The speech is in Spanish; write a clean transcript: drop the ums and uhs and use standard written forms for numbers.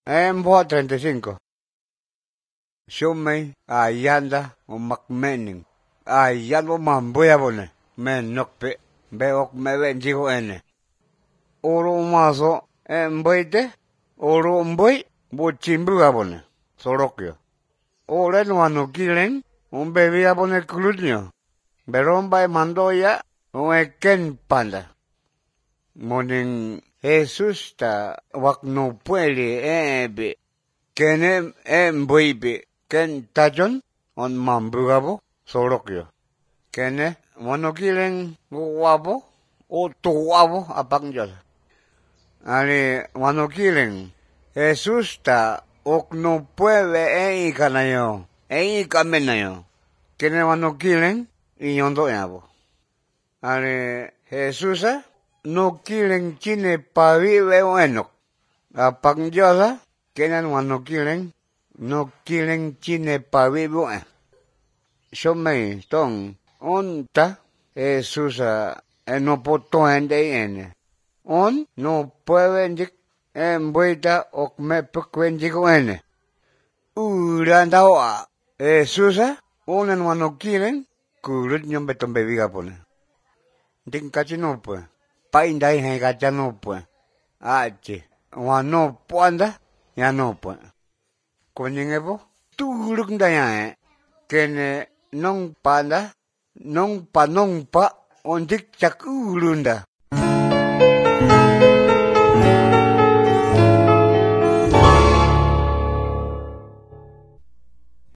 En Boa 35. Shumei ayanda o macmening. Ayalo mambuya bone. Men nokpe. Beok me benjigo ene. Oro maso en boite. Oro mboi. Bochimbuga bone. Sorokyo. Ore no anokilen. Un bebía bone clutnio. Beromba e mandoya. Un eken panda. Monin Jesus ta wakno puele ebe. Kene boibe. Ken tajon. On mambugabo. Sorokyo. Kene wanokilen wabo. O to wabo apangjol. Ani wanokilen. Jesus ta okno puele ikanayo. Ikamenayo. Kene wanokilen. Iyondo yabo. Ani Jesus no quieren chine pavive bueno. Apangyola, kenan no quieren chine pavive bueno. Shomei ton, onta, Jesús no poto ende. On no pueden en vuelta o me pecuendigo ene. Urandaoa, Jesús, onen no quieren, curut nyom beton bebiga pone. Din no pues. Painda y gacha no pues. Ache. Wano puanda. Ya no pues. Kuningepo. Turuk da ya Kene non panda. Non pa. Ondik chak urunda.